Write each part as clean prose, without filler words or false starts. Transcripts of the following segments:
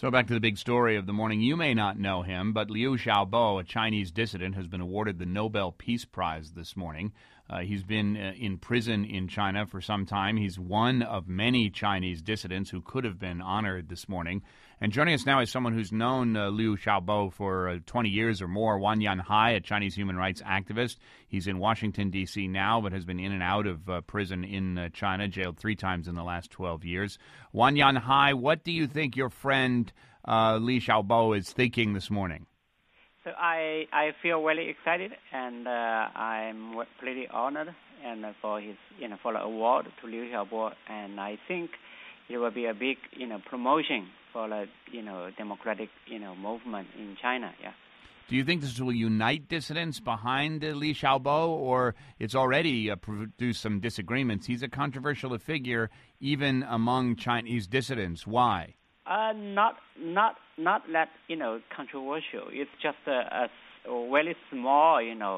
So back to the big story of the morning. You may not know him, but Liu Xiaobo, a Chinese dissident, has been awarded the Nobel Peace Prize this morning. He's been in prison in China for some time. He's one of many Chinese dissidents who could have been honored this morning. And joining us now is someone who's known Liu Xiaobo for 20 years or more, Wan Yanhai, a Chinese human rights activist. He's in Washington, D.C. now, but has been in and out of prison in China, jailed 3 times in the last 12 years. Wan Yanhai, what do you think your friend Liu Xiaobo is thinking this morning? So I feel very excited, and I'm pretty honored, and for his for the award to Liu Xiaobo, and I think it will be a big promotion for the democratic movement in China. Yeah. Do you think this will unite dissidents behind Liu Xiaobo, or it's already produced some disagreements? He's a controversial figure even among Chinese dissidents. Why? Not that controversial. It's just a very small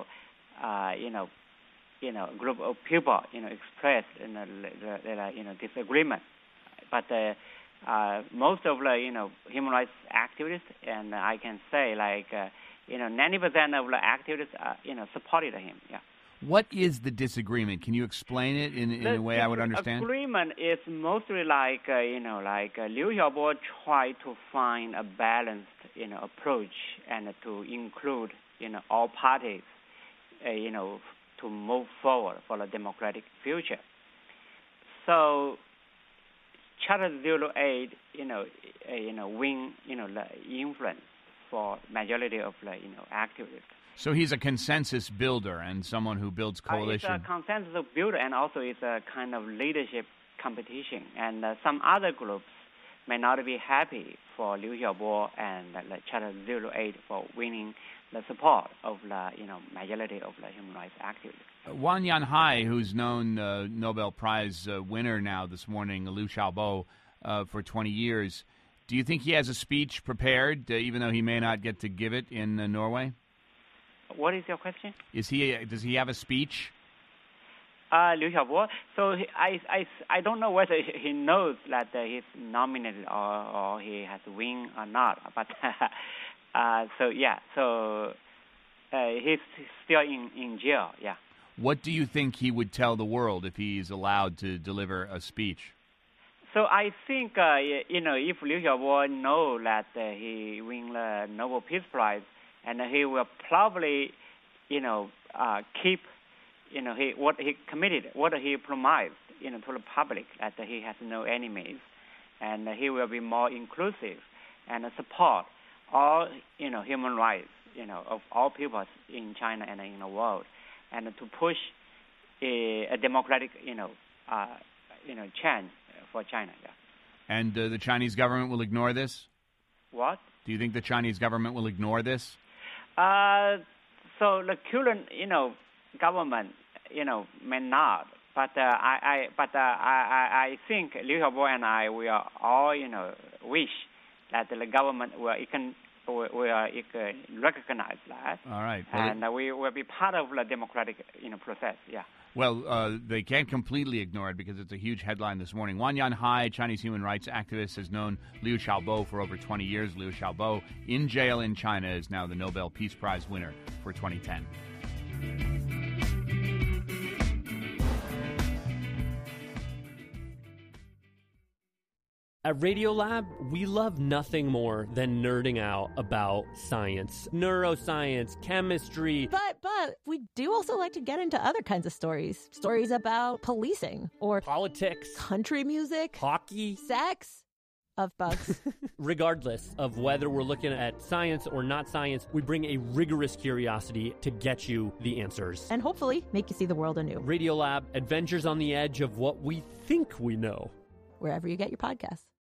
group of people expressed their disagreement. But most of the human rights activists, and I can say 90% of the activists supported him. Yeah. What is the disagreement? Can you explain it in a way I would understand? The agreement is mostly like Liu Xiaobo tried to find a balanced approach and to include all parties to move forward for the democratic future. So Charter 08 win the influence for majority of the activists. So he's a consensus builder and someone who builds coalition. It's a consensus builder, and also it's a kind of leadership competition. And some other groups may not be happy for Liu Xiaobo and the Charter 08 for winning the support of the majority of the human rights activists. Wan Yanhai, who's known Nobel Prize winner now this morning, Liu Xiaobo, for 20 years, do you think he has a speech prepared, even though he may not get to give it in Norway? What is your question? Does he have a speech? Liu Xiaobo. So I don't know whether he knows that he's nominated or he has win or not. But he's still in jail. Yeah. What do you think he would tell the world if he's allowed to deliver a speech? So I think if Liu Xiaobo know that he win the Nobel Peace Prize, and he will probably, keep, what he committed, what he promised, to the public, that he has no enemies, and he will be more inclusive and support all, human rights, of all peoples in China and in the world, and to push a democratic, change for China. Yeah. And the Chinese government will ignore this? What? Do you think the Chinese government will ignore this? So the current, government, may not. But I think Liu Xiaobo and I will all, wish that the government will recognize that. All right. Well, and we will be part of the democratic, process. Yeah. Well, they can't completely ignore it because it's a huge headline this morning. Wan Yanhai, Chinese human rights activist, has known Liu Xiaobo for over 20 years. Liu Xiaobo, in jail in China, is now the Nobel Peace Prize winner for 2010. At Radiolab, we love nothing more than nerding out about science, neuroscience, chemistry. But we do also like to get into other kinds of stories. Stories about policing or politics, country music, hockey, sex, of bugs. Regardless of whether we're looking at science or not science, we bring a rigorous curiosity to get you the answers. And hopefully make you see the world anew. Radiolab, adventures on the edge of what we think we know. Wherever you get your podcasts.